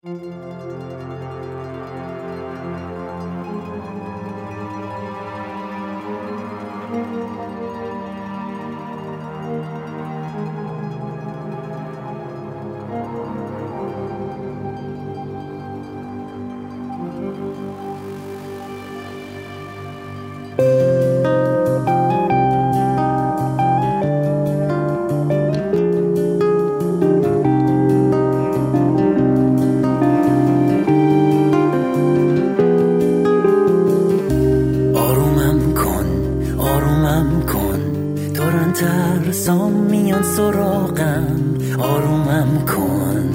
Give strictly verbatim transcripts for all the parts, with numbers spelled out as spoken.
ترسام میان سراغم، آرومم کن.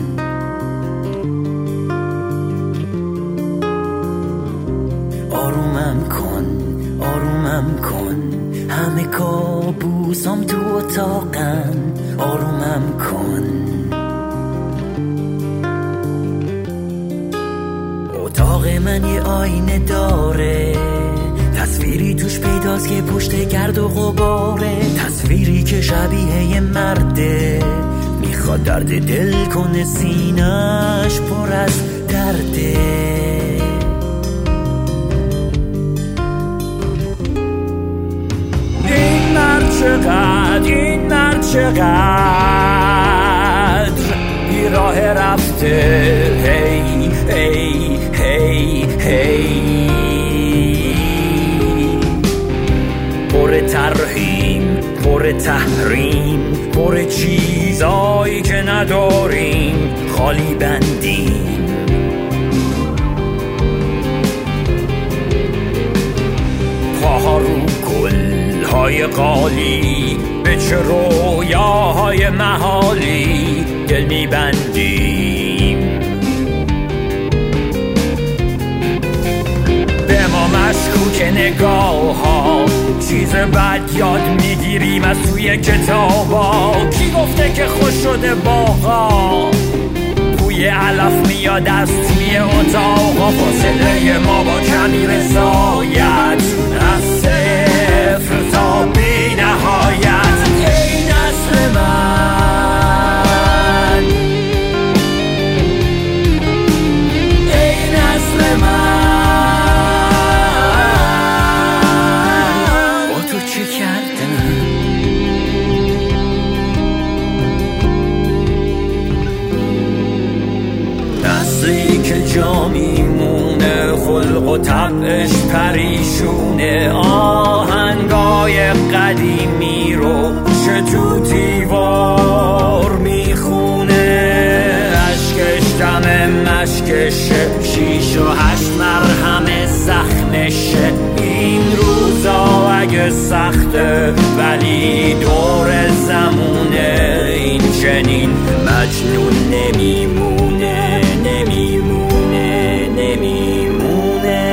آرومم کن آرومم کن، همه کابوسام تو اتاقم، آرومم کن. اتاق من یه آینه داره، تصویری توش پیداست که پشت گرد و غباره، تصویری که شبیه یه مرده، میخواد درد دل کنه، سینه‌اش پر از درده. این مرد چقدر، این مرد چقدر بی راه رفته، هی هی هی هی پر ترحیم، پر تحریم، پر چیزایی که نداریم، خالی بندیم. پاها رو گل‌های قالی، به چه رویاهای محالی دل میبندیم. به ما مشکوک نگاه ها، چیز بد یاد میگیریم از توی کتابا. کی گفته که خوش شده باغا، بوی علف میاد از توی اتاقا. فاصله ما با کمی رضایت، از صفر تا بی نهایت. ای نسل من، ای نسل من، جا میمونه، خلق و طبعش پریشونه. آهنگای قدیمی رو چه تو دیوار میخونه. اشکش دم مشکشه، شیش و هشت مرهم زخمشه. این روزا اگه سخته ولی دور زمونه. این چنین مجنون نمیمونه، نمیمونه، نمیمونه.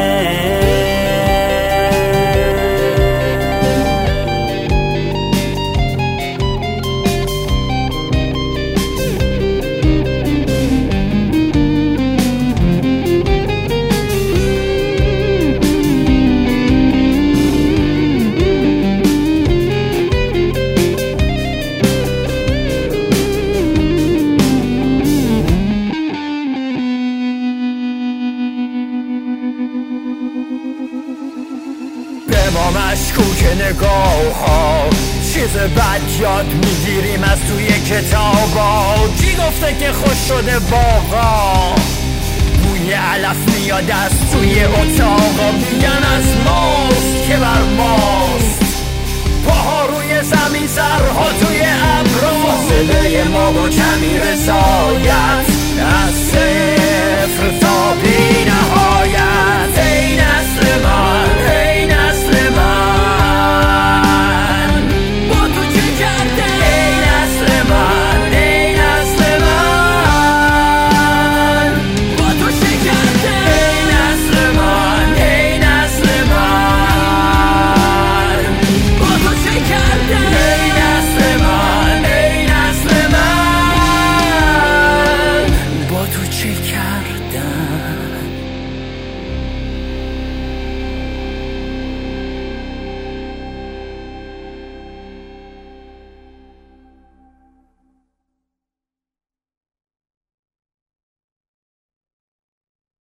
به ما مشکوک نگاه ها، چیز بد یاد میگیریم از توی کتابا. کی گفته که خوش شده باغا، بوی علف میاد از توی اتاقا. میگن از ماست که بر ماست، پاها روی زمین، سرها توی ابرا. فاصله ما با کمی رضایت، از صفر تا بی نهایت. ای نسل من، ای نسل من، با تو چه کرده؟ ای نسل من، ای نسل من، با تو چه کرده؟ ای نسل من، ای نسل من، با تو چه کرده؟ ای نسل من، ای نسل من، با تو چه کرده؟